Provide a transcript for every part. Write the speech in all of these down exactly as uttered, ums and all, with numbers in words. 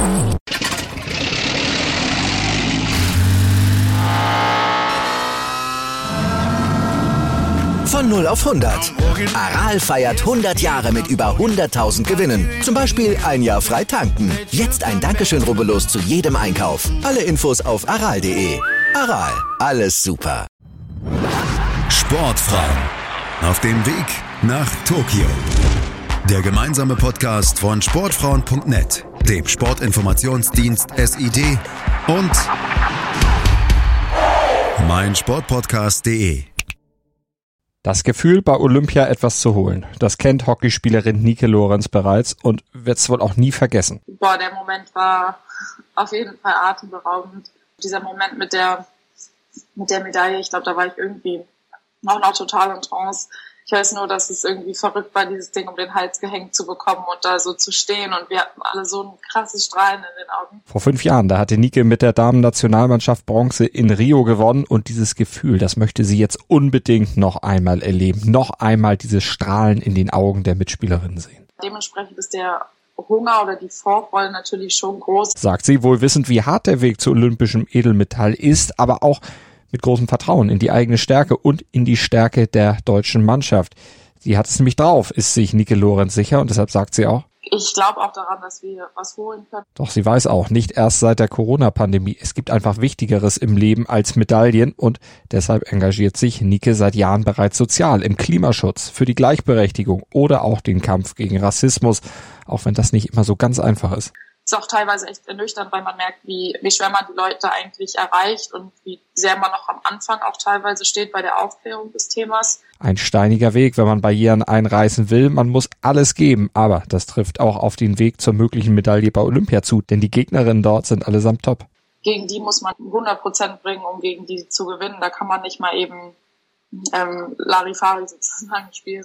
Von null auf hundert. Aral feiert hundert Jahre mit über hunderttausend Gewinnen. Zum Beispiel ein Jahr frei tanken. Jetzt ein Dankeschön, rubbellos zu jedem Einkauf. Alle Infos auf aral punkt de. Aral, alles super. Sportfrauen auf dem Weg nach Tokio. Der gemeinsame Podcast von sportfrauen punkt net, dem Sportinformationsdienst S I D und meinsportpodcast punkt de. Das Gefühl, bei Olympia etwas zu holen, das kennt Hockeyspielerin Nike Lorenz bereits und wird es wohl auch nie vergessen. Boah, der Moment war auf jeden Fall atemberaubend. Dieser Moment mit der mit der Medaille, ich glaube, da war ich irgendwie auch noch total in Trance. Ich weiß nur, dass es irgendwie verrückt war, dieses Ding um den Hals gehängt zu bekommen und da so zu stehen. Und wir hatten alle so ein krasses Strahlen in den Augen. Vor fünf Jahren, da hatte Nike mit der Damen-Nationalmannschaft Bronze in Rio gewonnen. Und dieses Gefühl, das möchte sie jetzt unbedingt noch einmal erleben. Noch einmal dieses Strahlen in den Augen der Mitspielerinnen sehen. Dementsprechend ist der Hunger oder die Vorfreude natürlich schon groß. Sagt sie, wohl wissend, wie hart der Weg zu olympischem Edelmetall ist, aber auch mit großem Vertrauen in die eigene Stärke und in die Stärke der deutschen Mannschaft. Sie hat es nämlich drauf, ist sich Nike Lorenz sicher und deshalb sagt sie auch, ich glaube auch daran, dass wir was holen können. Doch sie weiß auch, nicht erst seit der Corona-Pandemie. Es gibt einfach Wichtigeres im Leben als Medaillen und deshalb engagiert sich Nike seit Jahren bereits sozial im Klimaschutz, für die Gleichberechtigung oder auch den Kampf gegen Rassismus, auch wenn das nicht immer so ganz einfach ist. Ist auch teilweise echt ernüchternd, weil man merkt, wie, wie schwer man die Leute eigentlich erreicht und wie sehr man noch am Anfang auch teilweise steht bei der Aufklärung des Themas. Ein steiniger Weg, wenn man Barrieren einreißen will. Man muss alles geben, aber das trifft auch auf den Weg zur möglichen Medaille bei Olympia zu, denn die Gegnerinnen dort sind allesamt top. Gegen die muss man hundert Prozent bringen, um gegen die zu gewinnen. Da kann man nicht mal eben ähm, Larifari sozusagen spielen.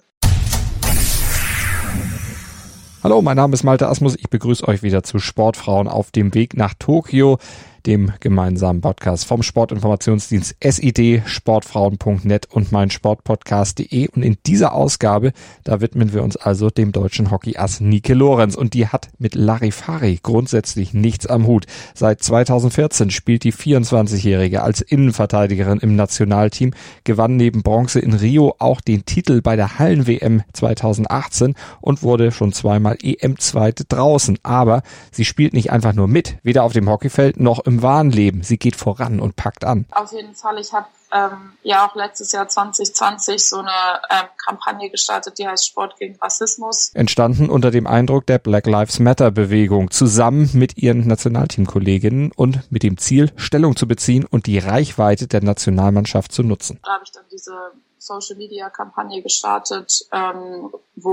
Hallo, mein Name ist Malte Asmus. Ich begrüße euch wieder zu Sportfrauen auf dem Weg nach Tokio, dem gemeinsamen Podcast vom Sportinformationsdienst S I D, sportfrauen punkt net und meinsportpodcast punkt de. Und in dieser Ausgabe, da widmen wir uns also dem deutschen Hockeyass Nike Lorenz. Und die hat mit Larifari grundsätzlich nichts am Hut. Seit zweitausendvierzehn spielt die vierundzwanzigjährige als Innenverteidigerin im Nationalteam, gewann neben Bronze in Rio auch den Titel bei der Hallen-W M zweitausendachtzehn und wurde schon zweimal E M-Zweite draußen. Aber sie spielt nicht einfach nur mit, weder auf dem Hockeyfeld noch im wahren Leben. Sie geht voran und packt an. Auf jeden Fall. Ich habe ähm, ja auch letztes Jahr zwanzig zwanzig so eine ähm, Kampagne gestartet, die heißt Sport gegen Rassismus. Entstanden unter dem Eindruck der Black Lives Matter Bewegung, zusammen mit ihren Nationalteamkolleginnen und mit dem Ziel, Stellung zu beziehen und die Reichweite der Nationalmannschaft zu nutzen. Da habe ich dann diese Social Media Kampagne gestartet, ähm,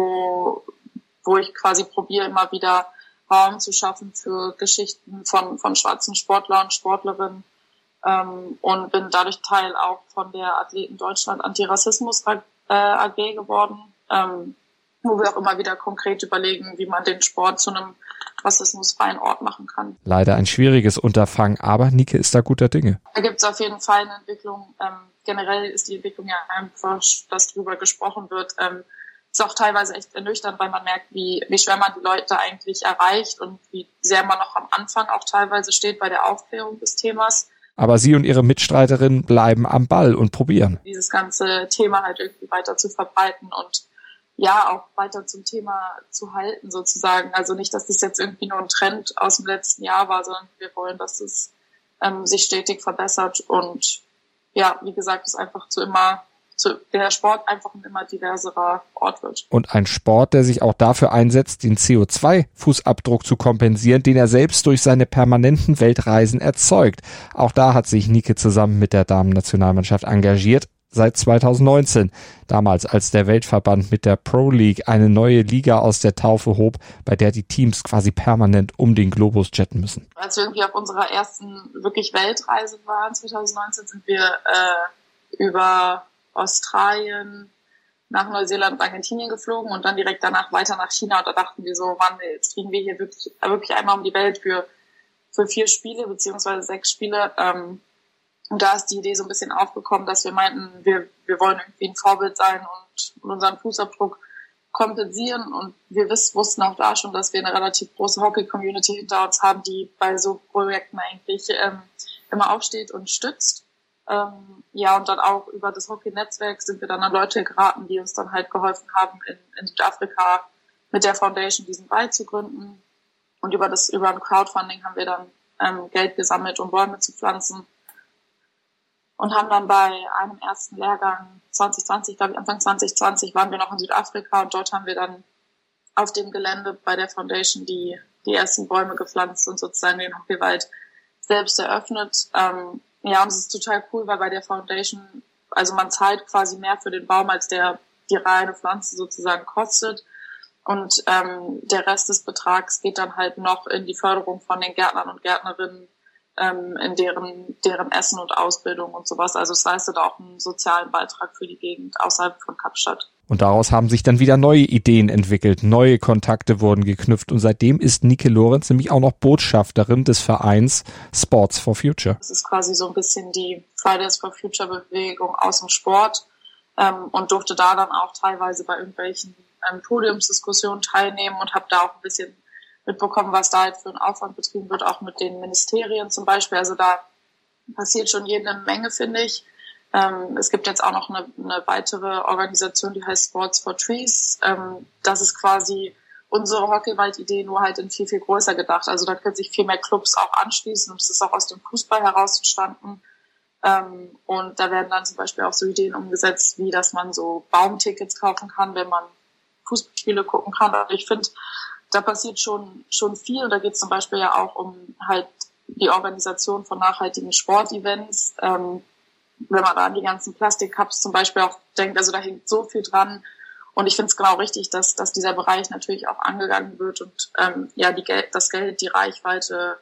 wo, wo ich quasi probiere, immer wieder Raum zu schaffen für Geschichten von, von schwarzen Sportlern und Sportlerinnen ähm, und bin dadurch Teil auch von der Athleten Deutschland Antirassismus äh, A G geworden, ähm, wo wir auch immer wieder konkret überlegen, wie man den Sport zu einem rassismusfreien Ort machen kann. Leider ein schwieriges Unterfangen, aber Nike ist da guter Dinge. Da gibt es auf jeden Fall eine Entwicklung. Ähm, generell ist die Entwicklung ja einfach, dass drüber gesprochen wird. Ähm, ist auch teilweise echt ernüchternd, weil man merkt, wie, wie schwer man die Leute eigentlich erreicht und wie sehr man noch am Anfang auch teilweise steht bei der Aufklärung des Themas. Aber sie und ihre Mitstreiterinnen bleiben am Ball und probieren. Dieses ganze Thema halt irgendwie weiter zu verbreiten und ja, auch weiter zum Thema zu halten sozusagen. Also nicht, dass das jetzt irgendwie nur ein Trend aus dem letzten Jahr war, sondern wir wollen, dass es ähm, sich stetig verbessert und ja, wie gesagt, es einfach zu immer zu der Sport einfach ein immer diverserer Ort wird. Und ein Sport, der sich auch dafür einsetzt, den C O zwei Fußabdruck zu kompensieren, den er selbst durch seine permanenten Weltreisen erzeugt. Auch da hat sich Nike zusammen mit der Damen-Nationalmannschaft engagiert. Seit zweitausendneunzehn, damals als der Weltverband mit der Pro League eine neue Liga aus der Taufe hob, bei der die Teams quasi permanent um den Globus jetten müssen. Als wir irgendwie auf unserer ersten wirklich Weltreise waren, zweitausendneunzehn, sind wir äh, über Australien nach Neuseeland und Argentinien geflogen und dann direkt danach weiter nach China. Und da dachten wir so, Mann, jetzt fliegen wir hier wirklich, wirklich einmal um die Welt für, für vier Spiele beziehungsweise sechs Spiele. Ähm, und da ist die Idee so ein bisschen aufgekommen, dass wir meinten, wir, wir wollen irgendwie ein Vorbild sein und unseren Fußabdruck kompensieren. Und wir wiss, wussten auch da schon, dass wir eine relativ große Hockey-Community hinter uns haben, die bei so Projekten eigentlich ähm, immer aufsteht und stützt. Ähm, ja, und dann auch über das Hockey-Netzwerk sind wir dann an Leute geraten, die uns dann halt geholfen haben, in, in Südafrika mit der Foundation diesen Wald zu gründen. Und über das über ein Crowdfunding haben wir dann ähm, Geld gesammelt, um Bäume zu pflanzen. Und haben dann bei einem ersten Lehrgang zwanzig zwanzig, glaube ich, Anfang zwanzig zwanzig waren wir noch in Südafrika und dort haben wir dann auf dem Gelände bei der Foundation die, die ersten Bäume gepflanzt und sozusagen den Hockeywald selbst eröffnet. Ähm, ja, und es ist total cool, weil bei der Foundation, also man zahlt quasi mehr für den Baum, als der die reine Pflanze sozusagen kostet. Und ähm, der Rest des Betrags geht dann halt noch in die Förderung von den Gärtnern und Gärtnerinnen, ähm, in deren deren Essen und Ausbildung und sowas. Also es leistet auch einen sozialen Beitrag für die Gegend außerhalb von Kapstadt. Und daraus haben sich dann wieder neue Ideen entwickelt, neue Kontakte wurden geknüpft und seitdem ist Nike Lorenz nämlich auch noch Botschafterin des Vereins Sports for Future. Das ist quasi so ein bisschen die Fridays for Future Bewegung aus dem Sport, ähm, und durfte da dann auch teilweise bei irgendwelchen ähm, Podiumsdiskussionen teilnehmen und habe da auch ein bisschen mitbekommen, was da halt für ein Aufwand betrieben wird, auch mit den Ministerien zum Beispiel. Also da passiert schon jede Menge, finde ich. Ähm, es gibt jetzt auch noch eine, eine weitere Organisation, die heißt Sports for Trees. Ähm, das ist quasi unsere Hockeywald-Idee, nur halt in viel, viel größer gedacht. Also da können sich viel mehr Clubs auch anschließen und es ist auch aus dem Fußball heraus entstanden. Ähm, und da werden dann zum Beispiel auch so Ideen umgesetzt, wie dass man so Baumtickets kaufen kann, wenn man Fußballspiele gucken kann. Also ich finde, da passiert schon schon viel und da geht es zum Beispiel ja auch um halt die Organisation von nachhaltigen Sportevents. Ähm, wenn man da an die ganzen Plastikcups zum Beispiel auch denkt, also da hängt so viel dran und ich finde es genau richtig, dass dass dieser Bereich natürlich auch angegangen wird und ähm, ja die Geld, das Geld, die Reichweite,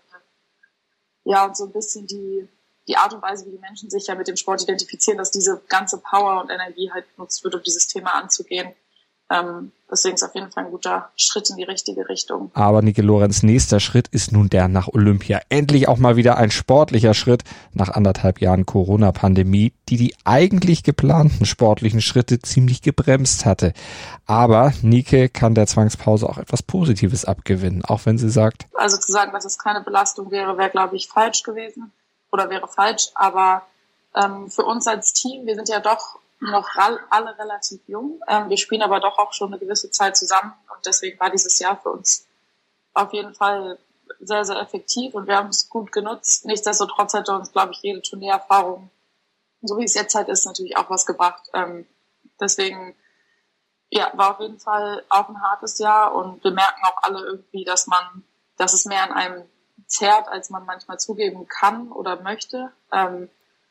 ja und so ein bisschen die die Art und Weise, wie die Menschen sich ja mit dem Sport identifizieren, dass diese ganze Power und Energie halt genutzt wird, um dieses Thema anzugehen. Ähm, deswegen ist auf jeden Fall ein guter Schritt in die richtige Richtung. Aber Nike Lorenz' nächster Schritt ist nun der nach Olympia. Endlich auch mal wieder ein sportlicher Schritt nach anderthalb Jahren Corona-Pandemie, die die eigentlich geplanten sportlichen Schritte ziemlich gebremst hatte. Aber Nike kann der Zwangspause auch etwas Positives abgewinnen, auch wenn sie sagt, also zu sagen, dass es keine Belastung wäre, wäre, glaube ich, falsch gewesen oder wäre falsch. Aber ähm, für uns als Team, wir sind ja doch noch alle relativ jung. Ähm, wir spielen aber doch auch schon eine gewisse Zeit zusammen und deswegen war dieses Jahr für uns auf jeden Fall sehr, sehr effektiv und wir haben es gut genutzt. Nichtsdestotrotz hätte uns, glaube ich, jede Turniererfahrung, so wie es jetzt halt ist, natürlich auch was gebracht. Ähm, deswegen, ja, war auf jeden Fall auch ein hartes Jahr und wir merken auch alle irgendwie, dass man, dass es mehr an einem zerrt, als man manchmal zugeben kann oder möchte. Ähm,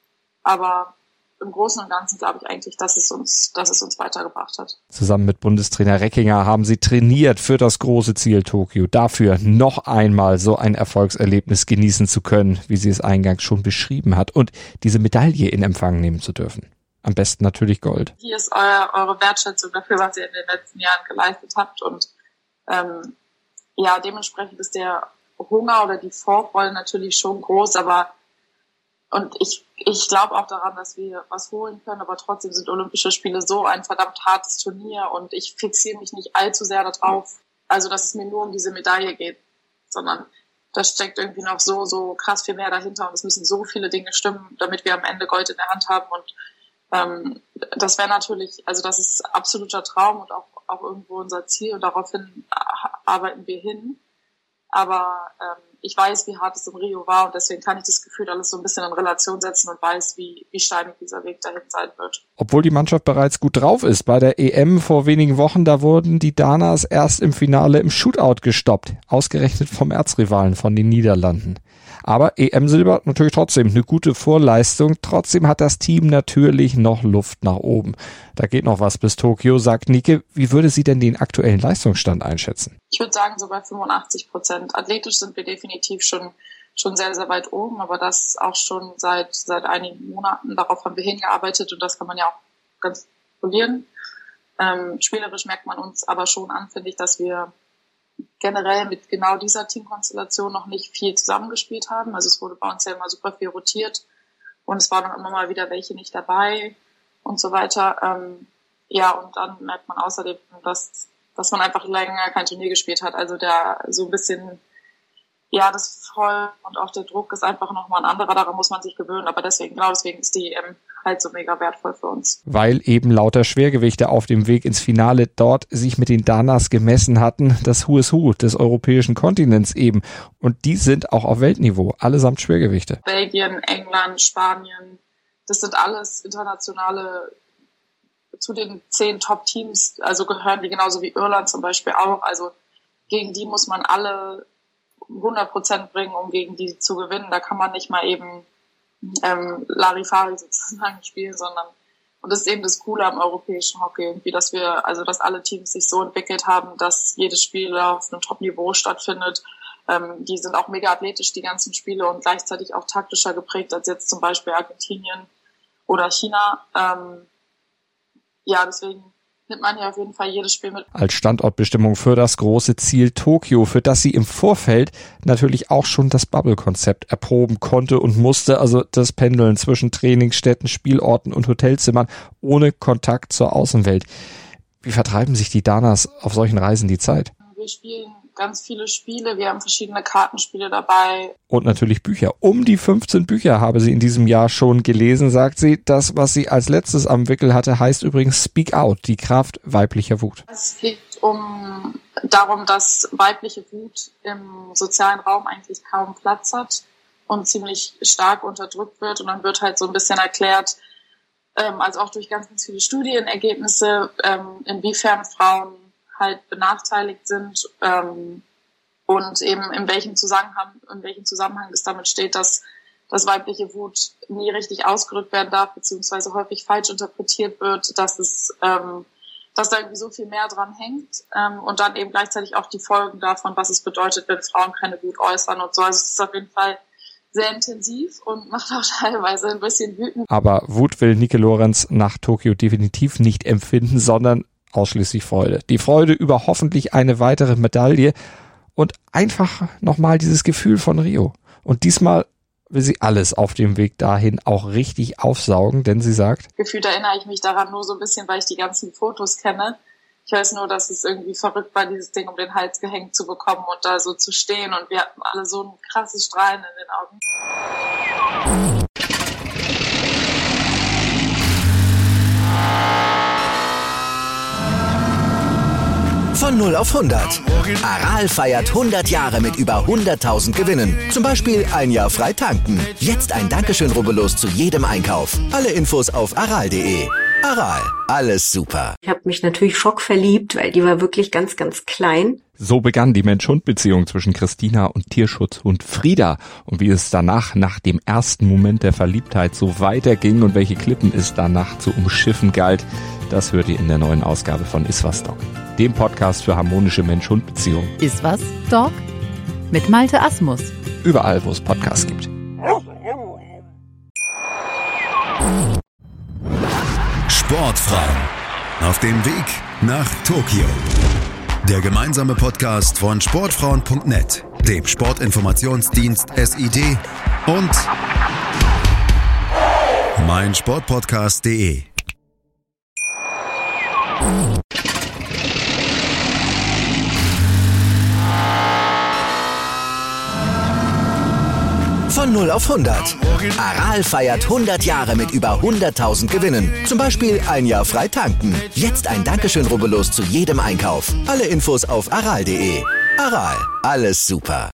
aber im Großen und Ganzen glaube ich eigentlich, dass es uns, dass es uns weitergebracht hat. Zusammen mit Bundestrainer Reckinger haben sie trainiert für das große Ziel Tokio. Dafür noch einmal so ein Erfolgserlebnis genießen zu können, wie sie es eingangs schon beschrieben hat, und diese Medaille in Empfang nehmen zu dürfen. Am besten natürlich Gold. Hier ist euer, eure Wertschätzung dafür, was ihr in den letzten Jahren geleistet habt. Und ähm, ja, dementsprechend ist der Hunger oder die Vorfreude natürlich schon groß, aber und ich ich glaube auch daran, dass wir was holen können, aber trotzdem sind Olympische Spiele so ein verdammt hartes Turnier und ich fixiere mich nicht allzu sehr darauf, also dass es mir nur um diese Medaille geht, sondern da steckt irgendwie noch so so krass viel mehr dahinter und es müssen so viele Dinge stimmen, damit wir am Ende Gold in der Hand haben und ähm, das wäre natürlich, also das ist absoluter Traum und auch auch irgendwo unser Ziel und daraufhin arbeiten wir hin. Aber ähm, ich weiß, wie hart es in Rio war und deswegen kann ich das Gefühl alles so ein bisschen in Relation setzen und weiß, wie, wie steinig dieser Weg dahin sein wird. Obwohl die Mannschaft bereits gut drauf ist, bei der E M vor wenigen Wochen, da wurden die Danas erst im Finale im Shootout gestoppt, ausgerechnet vom Erzrivalen von den Niederlanden. Aber E M-Silber natürlich trotzdem eine gute Vorleistung. Trotzdem hat das Team natürlich noch Luft nach oben. Da geht noch was bis Tokio, sagt Nike. Wie würde sie denn den aktuellen Leistungsstand einschätzen? Ich würde sagen, so bei fünfundachtzig Prozent. Athletisch sind wir definitiv schon schon sehr, sehr weit oben, aber das auch schon seit seit einigen Monaten. Darauf haben wir hingearbeitet und das kann man ja auch ganz kontrollieren. Ähm, spielerisch merkt man uns aber schon an, finde ich, dass wir generell mit genau dieser Teamkonstellation noch nicht viel zusammengespielt haben. Also es wurde bei uns ja immer super viel rotiert und es waren dann immer mal wieder welche nicht dabei und so weiter. Ähm, ja, und dann merkt man außerdem, dass, dass man einfach länger kein Turnier gespielt hat. Also der so ein bisschen, ja, das Voll und auch der Druck ist einfach nochmal ein anderer, daran muss man sich gewöhnen. Aber deswegen, genau deswegen ist die E M halt so mega wertvoll für uns. Weil eben lauter Schwergewichte auf dem Weg ins Finale dort sich mit den Danas gemessen hatten, das Who is Who des europäischen Kontinents eben. Und die sind auch auf Weltniveau, allesamt Schwergewichte. Belgien, England, Spanien, das sind alles internationale, zu den zehn Top-Teams, also gehören die genauso wie Irland zum Beispiel auch. Also gegen die muss man alle hundert Prozent bringen, um gegen die zu gewinnen. Da kann man nicht mal eben ähm, Larifari sozusagen spielen, sondern, und das ist eben das Coole am europäischen Hockey irgendwie, dass wir, also dass alle Teams sich so entwickelt haben, dass jedes Spiel auf einem Top-Niveau stattfindet. Ähm, die sind auch mega athletisch, die ganzen Spiele, und gleichzeitig auch taktischer geprägt als jetzt zum Beispiel Argentinien oder China. Ähm, ja, deswegen nimmt man hier auf jeden Fall jedes Spiel mit. Als Standortbestimmung für das große Ziel Tokio, für das sie im Vorfeld natürlich auch schon das Bubble-Konzept erproben konnte und musste, also das Pendeln zwischen Trainingsstätten, Spielorten und Hotelzimmern ohne Kontakt zur Außenwelt. Wie vertreiben sich die Danas auf solchen Reisen die Zeit? Wir spielen ganz viele Spiele, wir haben verschiedene Kartenspiele dabei. Und natürlich Bücher. Um die fünfzehn Bücher habe sie in diesem Jahr schon gelesen, sagt sie. Das, was sie als letztes am Wickel hatte, heißt übrigens Speak Out, die Kraft weiblicher Wut. Es geht um darum, dass weibliche Wut im sozialen Raum eigentlich kaum Platz hat und ziemlich stark unterdrückt wird. Und dann wird halt so ein bisschen erklärt, ähm, also auch durch ganz, ganz viele Studienergebnisse, ähm, inwiefern Frauen halt benachteiligt sind, ähm, und eben in welchem Zusammenhang, in welchem Zusammenhang es damit steht, dass, dass weibliche Wut nie richtig ausgedrückt werden darf, beziehungsweise häufig falsch interpretiert wird, dass es, ähm, dass da irgendwie so viel mehr dran hängt, ähm, und dann eben gleichzeitig auch die Folgen davon, was es bedeutet, wenn Frauen keine Wut äußern und so. Also es ist auf jeden Fall sehr intensiv und macht auch teilweise ein bisschen wütend. Aber Wut will Nike Lorenz nach Tokio definitiv nicht empfinden, sondern ausschließlich Freude. Die Freude über hoffentlich eine weitere Medaille und einfach nochmal dieses Gefühl von Rio. Und diesmal will sie alles auf dem Weg dahin auch richtig aufsaugen, denn sie sagt, gefühlt erinnere ich mich daran nur so ein bisschen, weil ich die ganzen Fotos kenne. Ich weiß nur, dass es irgendwie verrückt war, dieses Ding um den Hals gehängt zu bekommen und da so zu stehen, und wir hatten alle so ein krasses Strahlen in den Augen. Von null auf hundert. Aral feiert hundert Jahre mit über hunderttausend Gewinnen. Zum Beispiel ein Jahr frei tanken. Jetzt ein Dankeschön, rubbellos zu jedem Einkauf. Alle Infos auf aral punkt de. Aral, alles super. Ich habe mich natürlich schockverliebt, weil die war wirklich ganz, ganz klein. So begann die Mensch-Hund-Beziehung zwischen Christina und Tierschutzhund Frieda. Und wie es danach, nach dem ersten Moment der Verliebtheit, so weiterging und welche Klippen es danach zu umschiffen galt, das hört ihr in der neuen Ausgabe von Iswas Dog, dem Podcast für harmonische Mensch-Hund-Beziehungen. Iswas Dog mit Malte Asmus. Überall, wo es Podcasts gibt. Sportfrauen auf dem Weg nach Tokio. Der gemeinsame Podcast von sportfrauen punkt net, dem Sportinformationsdienst S I D und meinsportpodcast punkt de. Von null auf hundert. Aral feiert hundert Jahre mit über hunderttausend Gewinnen. Zum Beispiel ein Jahr frei tanken. Jetzt ein Dankeschön, rubbellos zu jedem Einkauf. Alle Infos auf aral punkt de. Aral, alles super.